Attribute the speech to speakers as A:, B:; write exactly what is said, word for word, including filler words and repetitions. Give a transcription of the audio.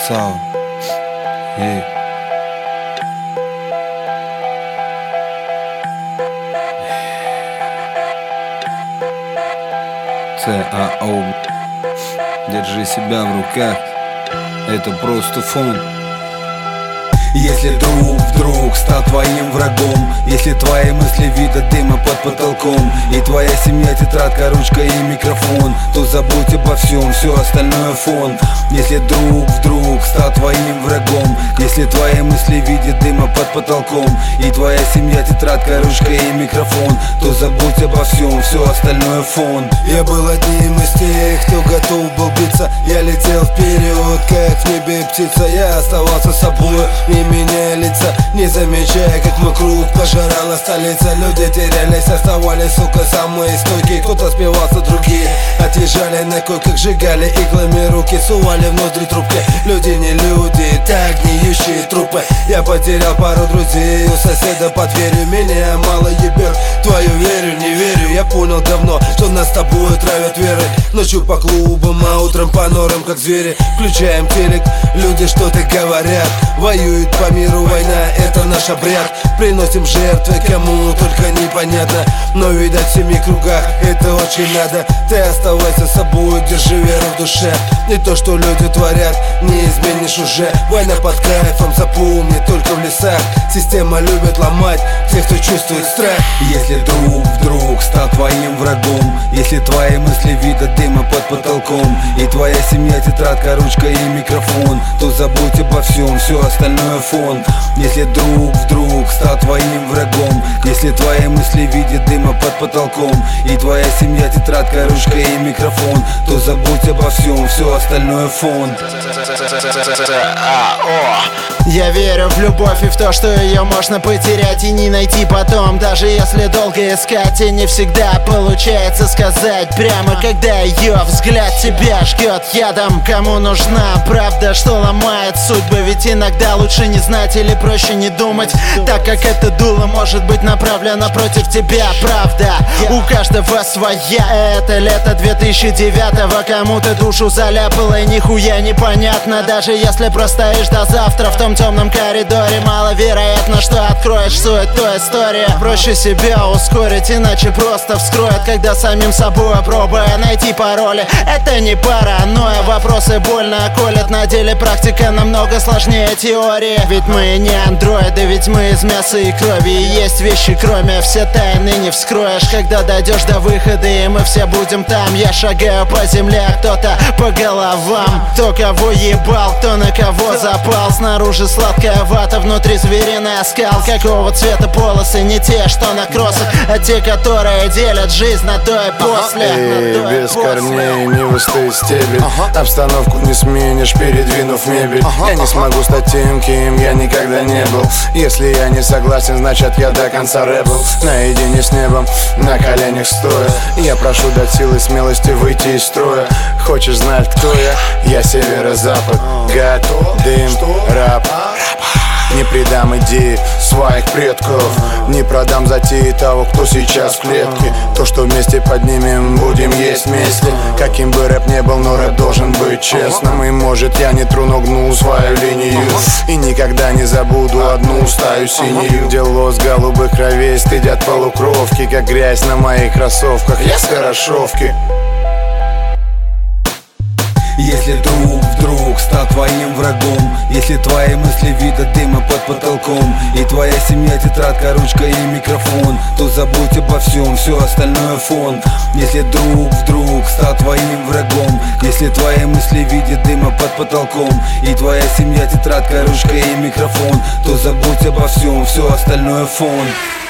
A: Sound. Yeah. ЦАО. Держи себя в руках. Это просто фон.
B: Если друг вдруг стал твоим врагом, если твои мысли видят дыма под потолком, и твоя семья тетрадка, ручка и микрофон, то забудь обо всем, все остальное фон. Если друг вдруг стал твоим врагом, если твои мысли видят дыма под потолком, и твоя семья тетрадка, ручка и микрофон, то забудь обо всем, все остальное фон. Я был одним из тех, кто готов был биться. Я летел вперед, как в небе птица. Я оставался собой, не меняя лица, не замечая, как вокруг пожирала столица. Люди терялись, оставались, сука, самые стойкие. Кто-то спивался, другие отъезжали на койках, сжигали иглами руки, сували внутри трубки. Люди не люди, так гниющие трупы. Я потерял пару друзей у соседа под дверью. Меня мало ебет, твою верю, не верю. Я понял давно, что нас с тобой травят верой. Ночью по клубам, а утром по норам, как звери. Включаем телек, люди что-то говорят. Воюют по миру, война, это наш обряд. Приносим жертвы, кому только непонятно. Но видать в семи кругах это очень надо. Ты оставайся собой, держи веру в душе. Не то, что люди творят, не изменишь уже. Война под кайфом, запомни, только в лесах. Система любит ломать тех, кто чувствует страх. Если друг вдруг стал твоим врагом, если твои мысли видят дыма под потолком, и твоя семья тетрадка, ручка и микрофон, то забудь обо всем, все остальное фон. Если друг вдруг стал твоим врагом, если твои мысли видят дыма под потолком, и твоя семья тетрадка, ручка и микрофон, то забудь обо всем, все остальное фон.
C: Я верю в любовь и в то, что ее можно потерять и не найти потом. Даже если долго искать, и не всегда получается сказать прямо, когда ее взгляд тебя жгет ядом. Кому нужна правда, что ломает судьбы? Ведь иногда лучше не знать или проще не думать, так как это дуло может быть направлено против тебя. Правда, у каждого своя. Это лето две тысячи девятого. Кому-то душу заляпало и нихуя непонятно. Даже если простоишь до завтра в том темном коридоре, маловероятно, что откроешь суть той истории. Проще себя ускорить, иначе просто вскроет, когда самим собой пробуя найти пароли. Это не паранойя, вопросы больно колят. На деле практика намного сложнее теории. Ведь мы не андроиды, ведь мы из мяса и крови. И есть вещи, кроме все тайны не вскроешь. Когда дойдешь до выхода, и мы все будем там. Я шагаю по земле, а кто-то по головам. Кто кого ебал, кто на кого запал. Снаружи сладкая вата, внутри звериный оскал. Какого цвета полосы? Не те, что на кроссах, а те, которые делят жизнь на то и после.
D: Ага. И без после. Корней не выстыл стебель. Ага. Обстановку не сменишь, передвинув мебель. Ага. Я не смогу стать тем, кем я никогда не был. Если я не согласен, значит я до конца рэпл. Наедине с небом, на коленях стоя. Я прошу дать силы, смелости выйти из строя. Хочешь знать, кто я? Я северо-запад. Гад, дым, рап. Не предам идеи своих предков, не продам затеи того, кто сейчас в клетке. То, что вместе поднимем, будем есть вместе. Каким бы рэп не был, но рэп должен быть честным. И может я не тру, но гну свою линию, и никогда не забуду одну стаю синюю. Где лос голубых кровей стыдят полукровки, как грязь на моих кроссовках. Я с хорошовки.
B: Если друг вдруг стал твоим врагом, если твои мысли видят дыма под потолком, и твоя семья тетрадка, ручка и микрофон, то забудь обо всем, все остальное фон. Если друг вдруг стал твоим врагом, если твои мысли видят дыма под потолком, и твоя семья тетрадка, ручка и микрофон, то забудь обо всем, все остальное фон.